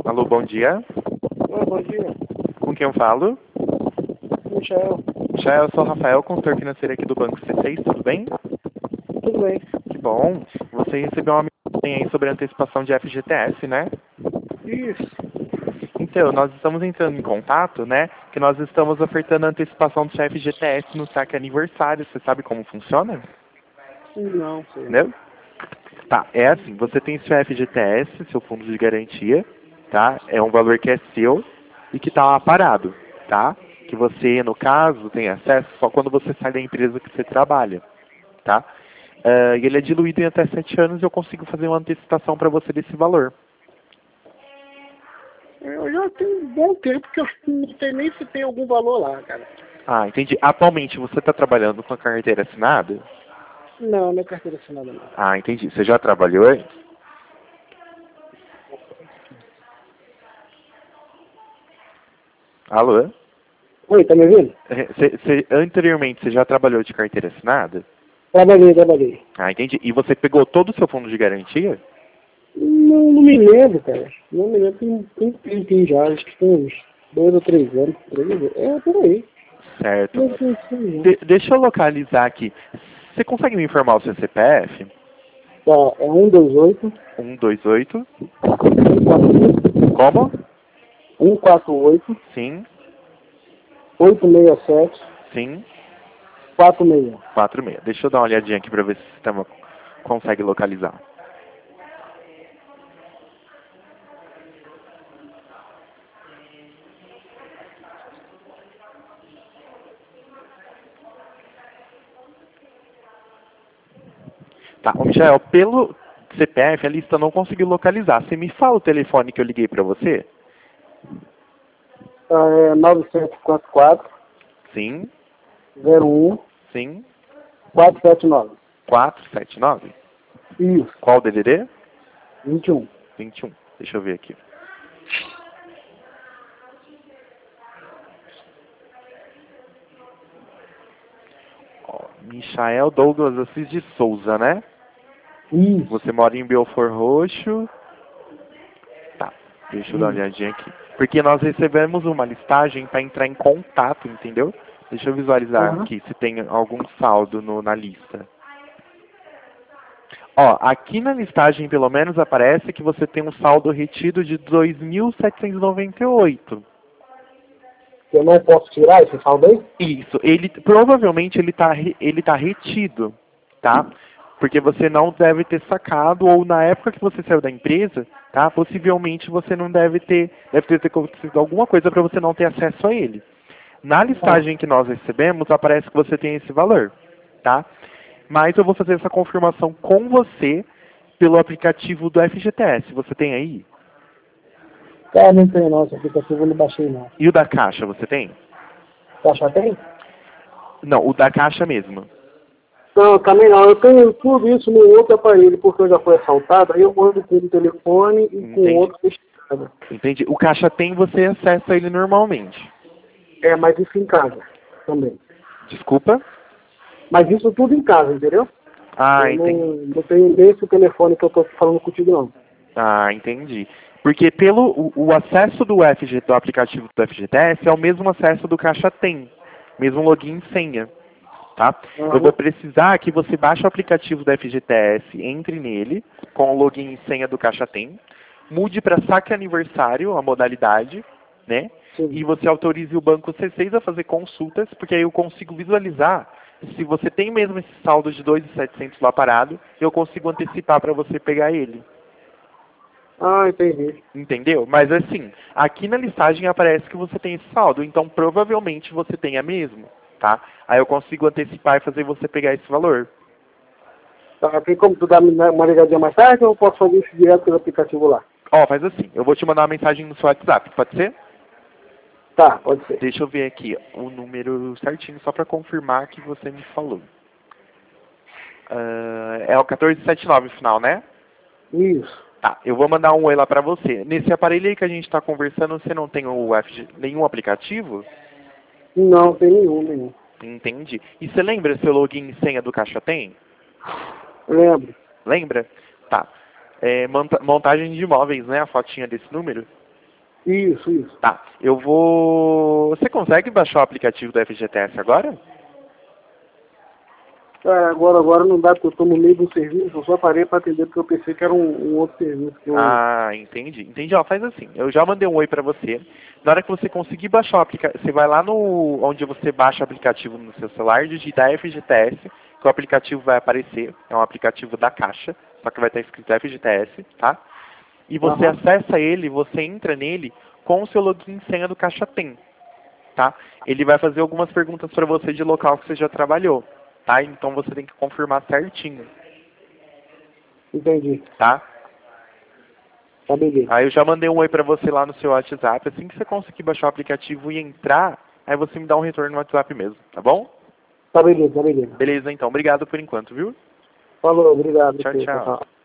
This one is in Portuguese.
Alô, bom dia. Oi, bom dia. Com quem eu falo? Michel. Michael, eu sou o Rafael, consultor financeiro aqui do Banco C6, tudo bem? Tudo bem? Que bom. Você recebeu uma mensagem aí sobre a antecipação de FGTS, né? Isso. Então, nós estamos entrando em contato, né? Que nós estamos ofertando a antecipação do FGTS no saque aniversário. Você sabe como funciona? Não, sei. Entendeu? Tá, é assim, você tem seu FGTS, seu fundo de garantia, tá? É um valor que é seu e que está lá parado, tá? Que você, no caso, tem acesso só quando você sai da empresa que você trabalha, tá? E ele é diluído em até 7 anos e eu consigo fazer uma antecipação para você desse valor. Eu já tenho um bom tempo que eu não sei nem se tem algum valor lá, cara. Ah, entendi. Atualmente você está trabalhando com a carteira assinada? Não, não é carteira assinada não. Ah, entendi. Você já trabalhou antes? Alô? Oi, tá me ouvindo? Anteriormente você já trabalhou de carteira assinada? Trabalhei. Ah, entendi. E você pegou todo o seu fundo de garantia? Não me lembro, cara. Não me lembro, tem um tempinho já, acho que tem uns 2 ou 3 anos. É, por aí. Certo. Não tem sim, Deixa eu localizar aqui. Você consegue me informar o seu CPF? Tá, é 128 128. 148 Como? 148 Sim, 867 sim. 46. 46. Deixa eu dar uma olhadinha aqui para ver se o sistema consegue localizar. Tá, ô Michael, pelo CPF a lista não conseguiu localizar. Você me fala o telefone que eu liguei para você? Tá, é 9744 Sim, 01 sim. 479. 479. Isso, Qual o DDD? 21. 21. Deixa eu ver aqui. Ó, Michael Douglas Assis de Souza, né? Isso. Você mora em Belfort Roxo. Tá, deixa eu dar uma Isso. olhadinha aqui. Porque nós recebemos uma listagem para entrar em contato, entendeu? Deixa eu visualizar Aham. aqui se tem algum saldo na lista. Ó, aqui na listagem pelo menos aparece que você tem um saldo retido de 2.798. Eu não posso tirar esse saldo aí? Isso, ele provavelmente ele tá retido, tá? Porque você não deve ter sacado ou na época que você saiu da empresa, tá? Possivelmente você não deve ter acontecido alguma coisa para você não ter acesso a ele. Na Ah, listagem que nós recebemos aparece que você tem esse valor, tá? Mas eu vou fazer essa confirmação com você pelo aplicativo do FGTS. Você tem aí? cara, não tem não, esse aplicativo eu não baixei não. E o da Caixa, você tem? Caixa tem? Não, o da Caixa mesmo. Não, também não. Eu tenho tudo isso no outro aparelho, porque eu já fui assaltado, aí eu ando com um telefone e com o Entendi. outro fechado. Entendi. O Caixa tem, você acessa ele normalmente. É, mas isso em casa também. Desculpa? Mas isso tudo em casa, entendeu? Ah, Eu entendi. não tenho nesse telefone que eu tô falando contigo não. Ah, entendi. Porque pelo o acesso do aplicativo do FGTS é o mesmo acesso do Caixa Tem. Mesmo login e senha. Tá? Eu vou Aham. precisar que você baixe o aplicativo do FGTS, entre nele, com o login e senha do Caixa Tem, mude para saque aniversário, a modalidade, né? Sim. E você autorize o banco C6 a fazer consultas, porque aí eu consigo visualizar se você tem mesmo esse saldo de 2.700 lá parado, eu consigo antecipar para você pegar ele. Ah, entendi. Entendeu? Mas assim, aqui na listagem aparece que você tem esse saldo, então provavelmente você tenha mesmo, tá? Aí eu consigo antecipar e fazer você pegar esse valor. Tá, tem como tu dar uma ligadinha mais tarde ou eu posso fazer isso direto pelo aplicativo lá? Ó, faz assim, eu vou te mandar uma mensagem no seu WhatsApp, pode ser? Tá, pode ser. Deixa eu ver aqui o número certinho, só para confirmar que você me falou. É o 1479 o final, né? Isso. Tá, eu vou mandar um oi lá pra você. Nesse aparelho aí que a gente tá conversando, você não tem nenhum aplicativo? Não, tem nenhum. Entendi. E você lembra seu login e senha do Caixa Tem? Lembro. Lembra? Tá. Montagem de imóveis, né? A fotinha desse número? Isso, isso. Tá, eu vou... Você consegue baixar o aplicativo do FGTS agora? Agora não dá, porque eu tô no meio do serviço, eu só parei para atender porque eu pensei que era um outro serviço. Ah, entendi. Entendi, ó, faz assim, eu já mandei um oi pra você. Na hora que você conseguir baixar o aplicativo, você vai lá no onde você baixa o aplicativo no seu celular, digita FGTS, que o aplicativo vai aparecer, é um aplicativo da Caixa, só que vai estar escrito FGTS, tá? E você acessa ele, você entra nele com o seu login e senha do Caixa Tem, tá? Ele vai fazer algumas perguntas para você de local que você já trabalhou, tá? Então você tem que confirmar certinho, Entendi. tá? Tá, beleza. Aí eu já mandei um oi pra você lá no seu WhatsApp. Assim que você conseguir baixar o aplicativo e entrar, aí você me dá um retorno no WhatsApp mesmo, tá bom? Tá, beleza, tá, beleza. Beleza, então. Obrigado por enquanto, viu? Falou, obrigado. Tchau, tchau.